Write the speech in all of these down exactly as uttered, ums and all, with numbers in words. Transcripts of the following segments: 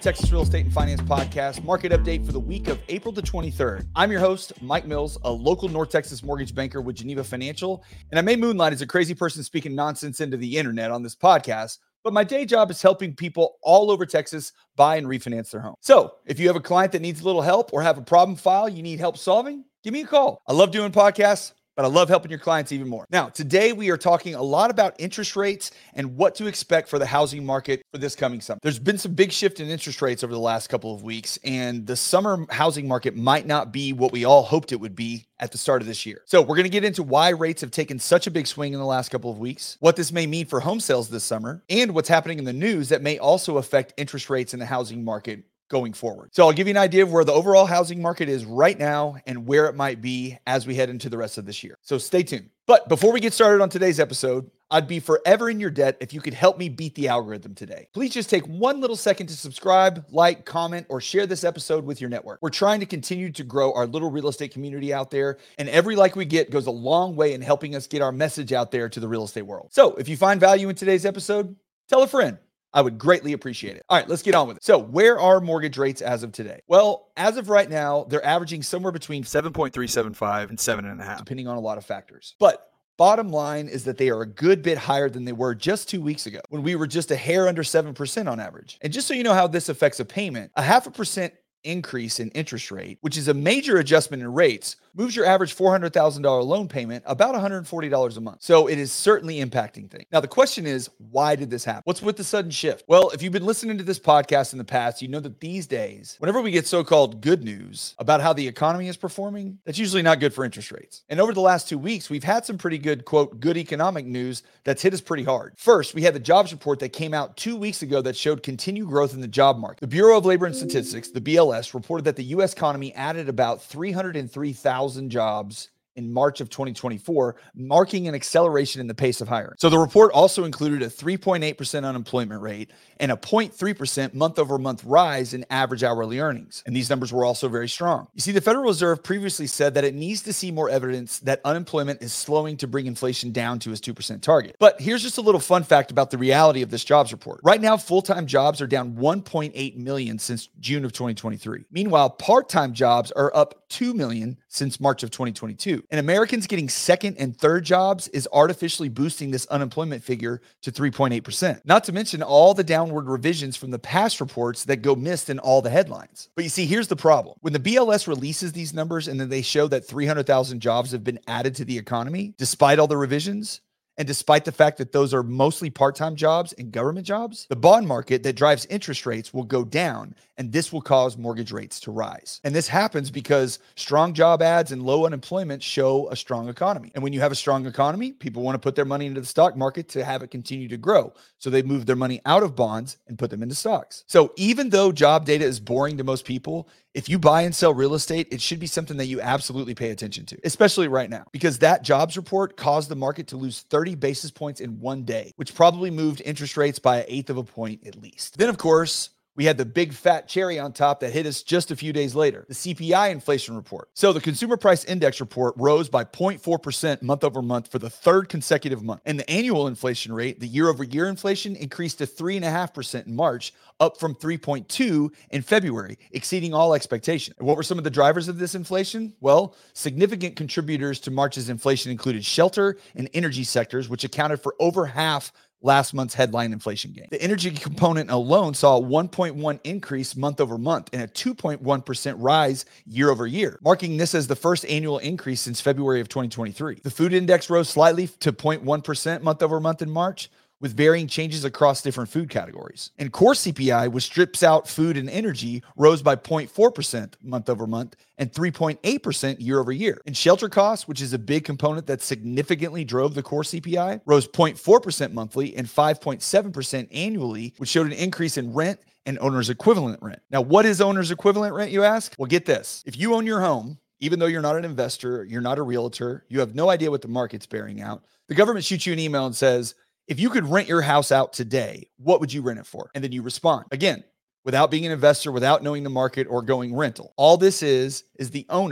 Texas Real Estate and Finance Podcast, market update for the week of April the twenty-third. I'm your host, Mike Mills, a local North Texas mortgage banker with Geneva Financial, and I may moonlight as a crazy person speaking nonsense into the internet on this podcast, but my day job is helping people all over Texas buy and refinance their home. So if you have a client that needs a little help or have a problem file you need help solving, give me a call. I love doing podcasts, but I love helping your clients even more. Now, today we are talking a lot about interest rates and what to expect for the housing market for this coming summer. There's been some big shift in interest rates over the last couple of weeks, and the summer housing market might not be what we all hoped it would be at the start of this year. So we're going to get into why rates have taken such a big swing in the last couple of weeks, what this may mean for home sales this summer, and what's happening in the news that may also affect interest rates in the housing market going forward. So I'll give you an idea of where the overall housing market is right now and where it might be as we head into the rest of this year. So stay tuned. But before we get started on today's episode, I'd be forever in your debt if you could help me beat the algorithm today. Please just take one little second to subscribe, like, comment, or share this episode with your network. We're trying to continue to grow our little real estate community out there, and every like we get goes a long way in helping us get our message out there to the real estate world. So if you find value in today's episode, tell a friend. I would greatly appreciate it. All right, let's get on with it. So where are mortgage rates as of today? Well, as of right now, they're averaging somewhere between seven point three seven five and seven point five, depending on a lot of factors. But bottom line is that they are a good bit higher than they were just two weeks ago when we were just a hair under seven percent on average. And just so you know how this affects a payment, a half a percent increase in interest rate, which is a major adjustment in rates, moves your average four hundred thousand dollars loan payment about one hundred forty dollars a month. So it is certainly impacting things. Now, the question is, why did this happen? What's with the sudden shift? Well, if you've been listening to this podcast in the past, you know that these days, whenever we get so-called good news about how the economy is performing, that's usually not good for interest rates. And over the last two weeks, we've had some pretty good, quote, good economic news that's hit us pretty hard. First, we had the jobs report that came out two weeks ago that showed continued growth in the job market. The Bureau of Labor and Statistics, the B L S, reported that the U S economy added about three hundred three thousand jobs in March of twenty twenty-four, marking an acceleration in the pace of hiring. So the report also included a three point eight percent unemployment rate and a zero point three percent month-over-month rise in average hourly earnings. And these numbers were also very strong. You see, the Federal Reserve previously said that it needs to see more evidence that unemployment is slowing to bring inflation down to its two percent target. But here's just a little fun fact about the reality of this jobs report. Right now, full-time jobs are down one point eight million since June of twenty twenty-three. Meanwhile, part-time jobs are up two million since March of twenty twenty-two. And Americans getting second and third jobs is artificially boosting this unemployment figure to three point eight percent. Not to mention all the downward revisions from the past reports that go missed in all the headlines. But you see, here's the problem. When the B L S releases these numbers and then they show that three hundred thousand jobs have been added to the economy, despite all the revisions, and despite the fact that those are mostly part-time jobs and government jobs, the bond market that drives interest rates will go down, and this will cause mortgage rates to rise. And this happens because strong job ads and low unemployment show a strong economy. And when you have a strong economy, people want to put their money into the stock market to have it continue to grow. So they move their money out of bonds and put them into stocks. So even though job data is boring to most people, if you buy and sell real estate, it should be something that you absolutely pay attention to, especially right now, because that jobs report caused the market to lose thirty basis points in one day, which probably moved interest rates by an eighth of a point at least. Then, of course, we had the big fat cherry on top that hit us just a few days later, the C P I inflation report. So the Consumer Price Index report rose by zero point four percent month over month for the third consecutive month. And the annual inflation rate, the year over year inflation, increased to three point five percent in March, up from three point two in February, exceeding all expectations. And what were some of the drivers of this inflation? Well, significant contributors to March's inflation included shelter and energy sectors, which accounted for over half last month's headline inflation gain. The energy component alone saw a one point one increase month over month and a two point one percent rise year over year, marking this as the first annual increase since February of twenty twenty-three. The food index rose slightly to zero point one percent month over month in March, with varying changes across different food categories. And core C P I, which strips out food and energy, rose by zero point four percent month over month and three point eight percent year over year. And shelter costs, which is a big component that significantly drove the core C P I, rose zero point four percent monthly and five point seven percent annually, which showed an increase in rent and owner's equivalent rent. Now, what is owner's equivalent rent, you ask? Well, get this. If you own your home, even though you're not an investor, you're not a realtor, you have no idea what the market's bearing out, the government shoots you an email and says, if you could rent your house out today, what would you rent it for? And then you respond. Again, without being an investor, without knowing the market or going rental. All this is, is the owner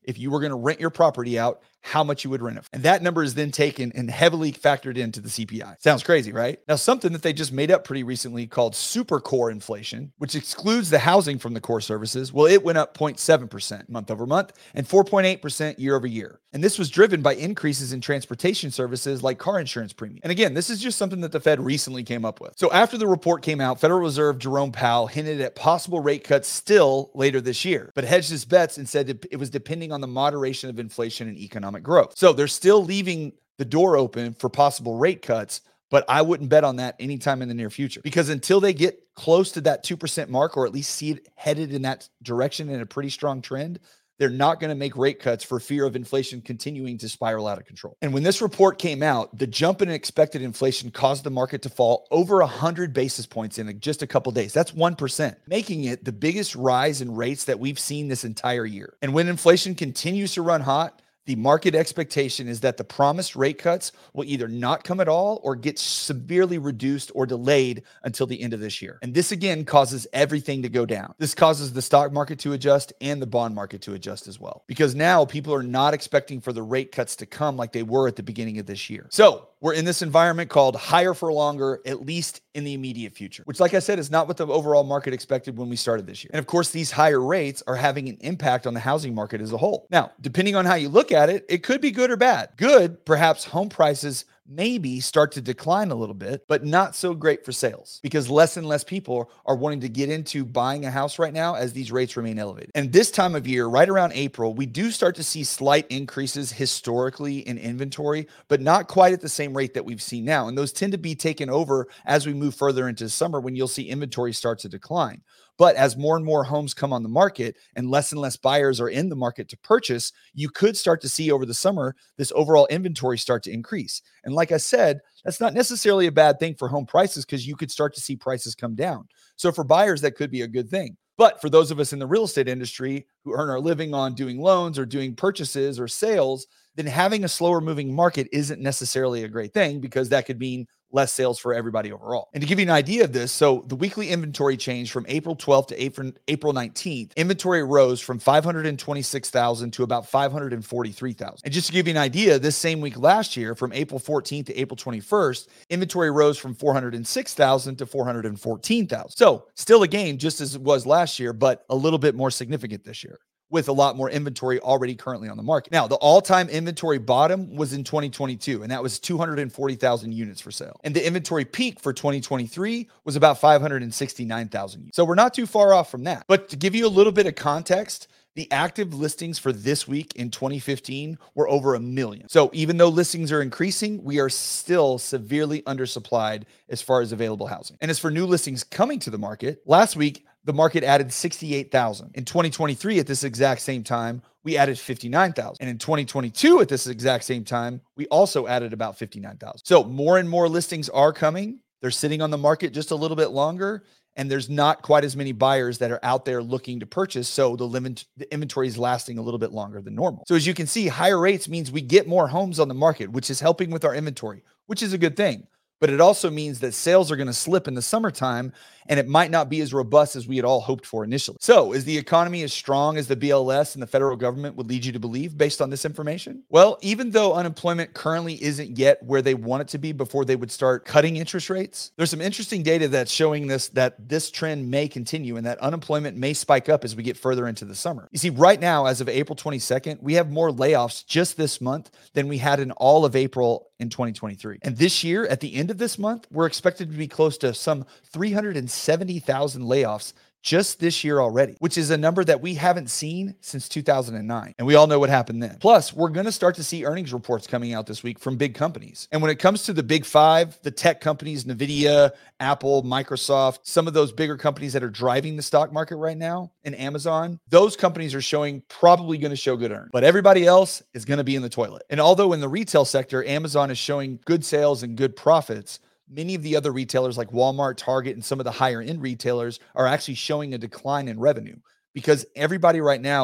if you were going to rent your property out, how much you would rent it. And that number is then taken and heavily factored into the C P I. Sounds crazy, right? Now, something that they just made up pretty recently called super core inflation, which excludes the housing from the core services. Well, it went up zero point seven percent month over month and four point eight percent year over year. And this was driven by increases in transportation services like car insurance premium. And again, this is just something that the Fed recently came up with. So after the report came out, Federal Reserve Jerome Powell hinted at possible rate cuts still later this year, but hedged his bets and said it was depending on the moderation of inflation and economic growth. So they're still leaving the door open for possible rate cuts, but I wouldn't bet on that anytime in the near future, because until they get close to that two percent mark, or at least see it headed in that direction in a pretty strong trend, they're not going to make rate cuts for fear of inflation continuing to spiral out of control. And when this report came out, the jump in expected inflation caused the market to fall over one hundred basis points in just a couple days. That's one percent, making it the biggest rise in rates that we've seen this entire year. And when inflation continues to run hot, the market expectation is that the promised rate cuts will either not come at all or get severely reduced or delayed until the end of this year. And this again causes everything to go down. This causes the stock market to adjust and the bond market to adjust as well, because now people are not expecting for the rate cuts to come like they were at the beginning of this year. So we're in this environment called higher for longer, at least in the immediate future, which, like I said, is not what the overall market expected when we started this year. And of course, these higher rates are having an impact on the housing market as a whole. Now, depending on how you look at it, it could be good or bad. Good, perhaps home prices maybe start to decline a little bit, but not so great for sales, because less and less people are wanting to get into buying a house right now as these rates remain elevated. And this time of year, right around April, we do start to see slight increases historically in inventory, but not quite at the same rate that we've seen now. And those tend to be taken over as we move further into summer, when you'll see inventory start to decline. But as more and more homes come on the market and less and less buyers are in the market to purchase, you could start to see over the summer this overall inventory start to increase. And like I said, that's not necessarily a bad thing for home prices, because you could start to see prices come down. So for buyers, that could be a good thing. But for those of us in the real estate industry who earn our living on doing loans or doing purchases or sales, then having a slower moving market isn't necessarily a great thing, because that could mean less sales for everybody overall. And to give you an idea of this, so the weekly inventory change from April twelfth to April, April nineteenth, inventory rose from five hundred twenty-six thousand to about five hundred forty-three thousand. And just to give you an idea, this same week last year, from April fourteenth to April twenty-first, inventory rose from four hundred six thousand to four hundred fourteen thousand. So still a gain, just as it was last year, but a little bit more significant this year, with a lot more inventory already currently on the market. Now, the all-time inventory bottom was in twenty twenty-two, and that was two hundred forty thousand units for sale. And the inventory peak for twenty twenty-three was about five hundred sixty-nine thousand units. So we're not too far off from that. But to give you a little bit of context, the active listings for this week in twenty fifteen were over a million. So even though listings are increasing, we are still severely undersupplied as far as available housing. And as for new listings coming to the market, last week, the market added sixty-eight thousand. In twenty twenty-three, at this exact same time, we added fifty-nine thousand. And in twenty twenty-two, at this exact same time, we also added about fifty-nine thousand. So more and more listings are coming. They're sitting on the market just a little bit longer, and there's not quite as many buyers that are out there looking to purchase. So the limit, the inventory is lasting a little bit longer than normal. So as you can see, higher rates means we get more homes on the market, which is helping with our inventory, which is a good thing. But it also means that sales are going to slip in the summertime, and it might not be as robust as we had all hoped for initially. So is the economy as strong as the B L S and the federal government would lead you to believe based on this information? Well, even though unemployment currently isn't yet where they want it to be before they would start cutting interest rates, there's some interesting data that's showing this, that this trend may continue and that unemployment may spike up as we get further into the summer. You see, right now, as of April twenty-second, we have more layoffs just this month than we had in all of April in twenty twenty-three. And this year, at the end of this month, we're expected to be close to some three hundred seventy thousand layoffs just this year already, which is a number that we haven't seen since two thousand nine. And we all know what happened then. Plus, we're going to start to see earnings reports coming out this week from big companies. And when it comes to the big five, the tech companies, NVIDIA, Apple, Microsoft, some of those bigger companies that are driving the stock market right now, and Amazon, those companies are showing probably going to show good earnings. But everybody else is going to be in the toilet. And although in the retail sector, Amazon is showing good sales and good profits, many of the other retailers like Walmart, Target, and some of the higher end retailers are actually showing a decline in revenue, because everybody right now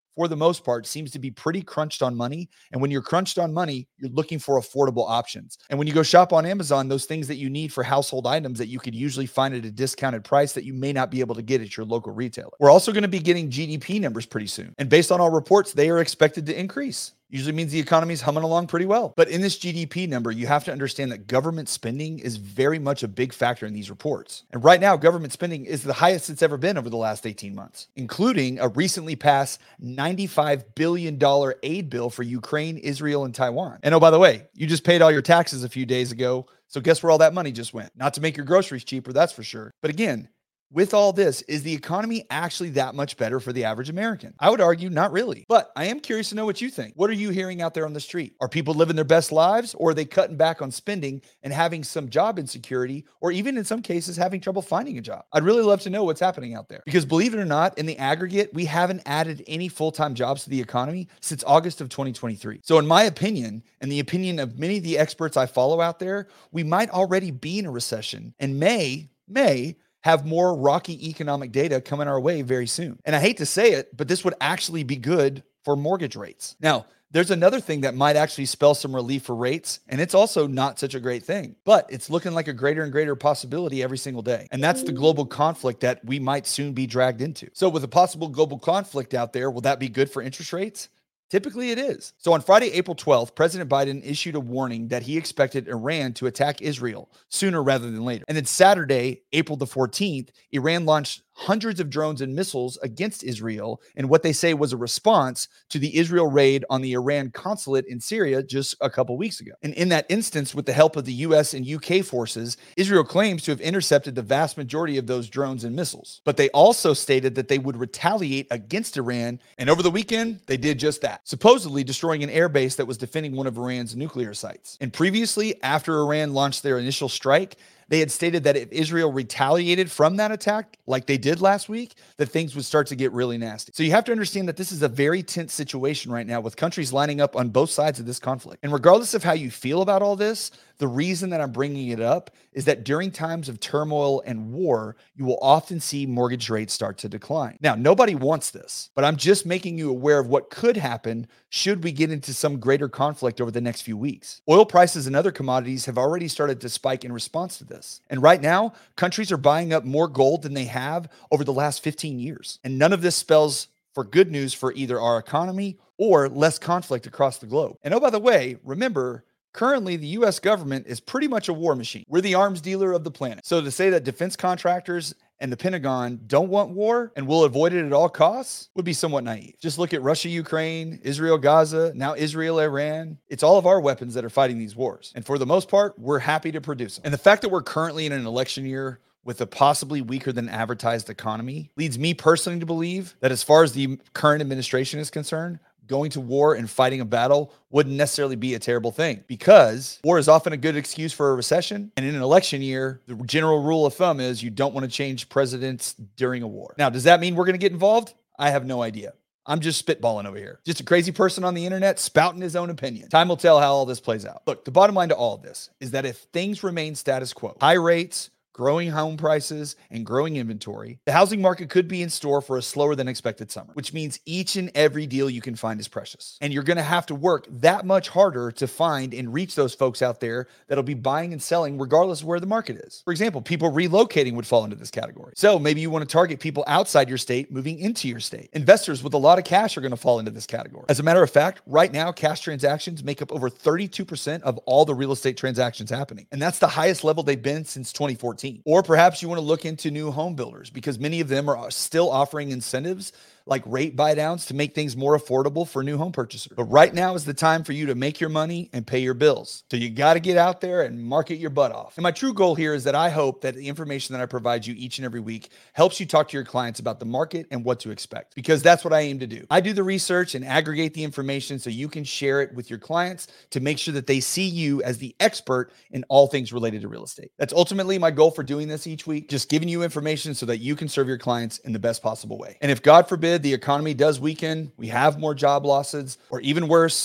for the most part, seems to be pretty crunched on money. And when you're crunched on money, you're looking for affordable options. And when you go shop on Amazon, those things that you need for household items that you could usually find at a discounted price that you may not be able to get at your local retailer. We're also going to be getting G D P numbers pretty soon. And based on all reports, they are expected to increase. Usually means the economy's humming along pretty well. But in this G D P number, you have to understand that government spending is very much a big factor in these reports. And right now, government spending is the highest it's ever been over the last eighteen months, including a recently passed ninety-five billion dollars aid bill for Ukraine, Israel, and Taiwan. And oh, by the way, you just paid all your taxes a few days ago. So guess where all that money just went? Not to make your groceries cheaper, that's for sure. But again, with all this, is the economy actually that much better for the average American? I would argue not really, but I am curious to know what you think. What are you hearing out there on the street? Are people living their best lives, or are they cutting back on spending and having some job insecurity, or even in some cases having trouble finding a job? I'd really love to know what's happening out there, because believe it or not, in the aggregate, we haven't added any full-time jobs to the economy since August of twenty twenty-three. So in my opinion, and the opinion of many of the experts I follow out there, we might already be in a recession and may, may, have more rocky economic data coming our way very soon. And I hate to say it, but this would actually be good for mortgage rates. Now, there's another thing that might actually spell some relief for rates, and it's also not such a great thing, but it's looking like a greater and greater possibility every single day. And that's the global conflict that we might soon be dragged into. So with a possible global conflict out there, will that be good for interest rates? Typically it is. So on Friday, April twelfth, President Biden issued a warning that he expected Iran to attack Israel sooner rather than later. And then Saturday, April the fourteenth, Iran launched hundreds of drones and missiles against Israel in what they say was a response to the Israel raid on the Iran consulate in Syria just a couple weeks ago. And in that instance, with the help of the U S and U K forces, Israel claims to have intercepted the vast majority of those drones and missiles. But they also stated that they would retaliate against Iran, and over the weekend, they did just that, supposedly destroying an airbase that was defending one of Iran's nuclear sites. And previously, after Iran launched their initial strike, they had stated that if Israel retaliated from that attack, like they did last week, that things would start to get really nasty. So you have to understand that this is a very tense situation right now with countries lining up on both sides of this conflict. And regardless of how you feel about all this, the reason that I'm bringing it up is that during times of turmoil and war, you will often see mortgage rates start to decline. Now, nobody wants this, but I'm just making you aware of what could happen should we get into some greater conflict over the next few weeks. Oil prices and other commodities have already started to spike in response to this. And right now, countries are buying up more gold than they have over the last fifteen years. And none of this spells for good news for either our economy or less conflict across the globe. And oh, by the way, remember, currently, the U S government is pretty much a war machine. We're the arms dealer of the planet. So to say that defense contractors and the Pentagon don't want war and will avoid it at all costs would be somewhat naive. Just look at Russia, Ukraine, Israel, Gaza, now Israel, Iran. It's all of our weapons that are fighting these wars. And for the most part, we're happy to produce them. And the fact that we're currently in an election year with a possibly weaker than advertised economy leads me personally to believe that as far as the current administration is concerned, going to war and fighting a battle wouldn't necessarily be a terrible thing, because war is often a good excuse for a recession. And in an election year, the general rule of thumb is you don't want to change presidents during a war. Now, does that mean we're going to get involved? I have no idea. I'm just spitballing over here. Just a crazy person on the internet spouting his own opinion. Time will tell how all this plays out. Look, the bottom line to all of this is that if things remain status quo, high rates, growing home prices, and growing inventory, the housing market could be in store for a slower than expected summer, which means each and every deal you can find is precious. And you're going to have to work that much harder to find and reach those folks out there that'll be buying and selling regardless of where the market is. For example, people relocating would fall into this category. So maybe you want to target people outside your state moving into your state. Investors with a lot of cash are going to fall into this category. As a matter of fact, right now, cash transactions make up over thirty-two percent of all the real estate transactions happening. And that's the highest level they've been since twenty fourteen. Or perhaps you want to look into new home builders, because many of them are still offering incentives like rate buy downs to make things more affordable for new home purchasers. But right now is the time for you to make your money and pay your bills. So you got to get out there and market your butt off. And my true goal here is that I hope that the information that I provide you each and every week helps you talk to your clients about the market and what to expect, because that's what I aim to do. I do the research and aggregate the information so you can share it with your clients to make sure that they see you as the expert in all things related to real estate. That's ultimately my goal for doing this each week, just giving you information so that you can serve your clients in the best possible way. And if God forbid the economy does weaken, we have more job losses, or even worse,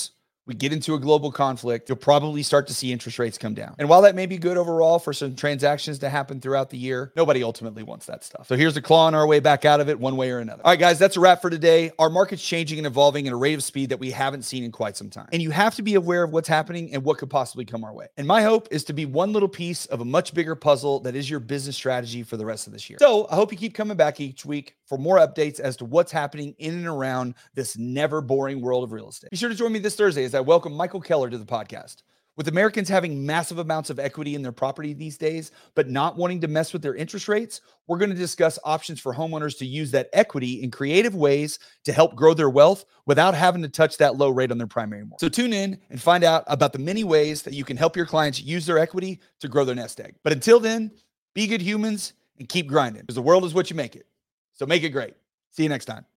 we get into a global conflict, you'll probably start to see interest rates come down. And while that may be good overall for some transactions to happen throughout the year, nobody ultimately wants that stuff. So here's the clawing our way back out of it one way or another. All right, guys, that's a wrap for today. Our market's changing and evolving at a rate of speed that we haven't seen in quite some time. And you have to be aware of what's happening and what could possibly come our way. And my hope is to be one little piece of a much bigger puzzle that is your business strategy for the rest of this year. So I hope you keep coming back each week for more updates as to what's happening in and around this never boring world of real estate. Be sure to join me this Thursday as I welcome Michael Keller to the podcast. With Americans having massive amounts of equity in their property these days, but not wanting to mess with their interest rates, we're going to discuss options for homeowners to use that equity in creative ways to help grow their wealth without having to touch that low rate on their primary mortgage. So tune in and find out about the many ways that you can help your clients use their equity to grow their nest egg. But until then, be good humans and keep grinding, because the world is what you make it. So make it great. See you next time.